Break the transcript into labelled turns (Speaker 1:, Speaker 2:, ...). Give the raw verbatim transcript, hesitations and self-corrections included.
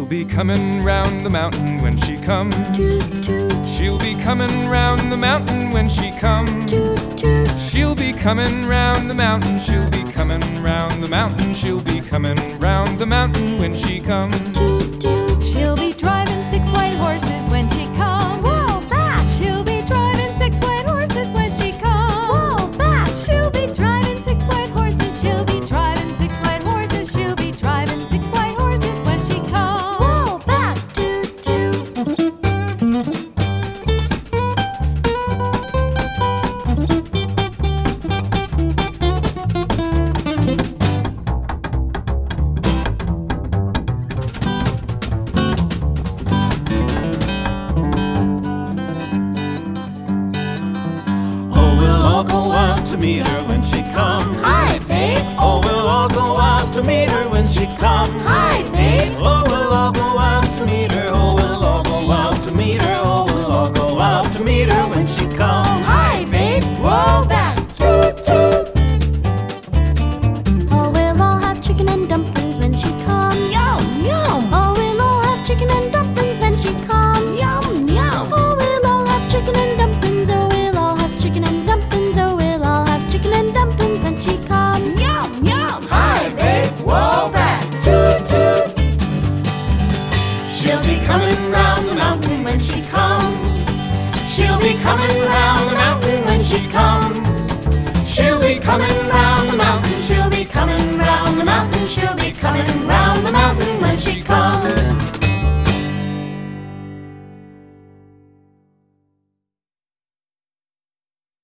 Speaker 1: She'll be coming round the mountain when she comes.
Speaker 2: Toot toot,
Speaker 1: She'll be coming round the mountain when she comes.
Speaker 2: toot toot,
Speaker 1: She'll be coming round the mountain. She'll be coming round the mountain. She'll be coming round the mountain when she comes.
Speaker 2: toot toot.
Speaker 3: She'll be driving six white horses when she comes.
Speaker 2: Whoa, back!
Speaker 3: She'll be driving six white horses when she comes.
Speaker 2: Whoa, back!
Speaker 3: She'll be driving six white horses. She'll be driving six white horses. She'll be driving six white horses when she comes.
Speaker 2: Whoa, back! Toot toot.
Speaker 4: Oh, we'll all go out to meet her when she comes.
Speaker 2: Hi, Faith.
Speaker 4: Oh, we'll all go out to meet her when she comes.
Speaker 2: Hi, Faith.
Speaker 4: Oh, we'll all go out to meet her. Oh, we'll all go out to meet her. Oh, we'll all go out to meet her when she comes.
Speaker 2: Hi, Faith. Whoa, back! Toot toot. Oh, we'll all have chicken and dumplings when she comes.
Speaker 3: Yum, yum,
Speaker 2: Oh, we'll all have chicken and dumplings when she comes.
Speaker 3: yum, yum.
Speaker 2: Oh, we'll all have chicken and dumplings. Oh, we'll all have chicken and dumplings. Oh, we'll all have chicken and dumplings when she comes.
Speaker 3: Yum, yum.
Speaker 2: Hi, babe. Whoa, back. Toot toot.
Speaker 4: She'll be coming round the mountain when she comes. She'll be coming round the mountain when she comes. She'll be coming round the mountain. She'll be coming round the mountain. She'll be coming round the mountain when she comes.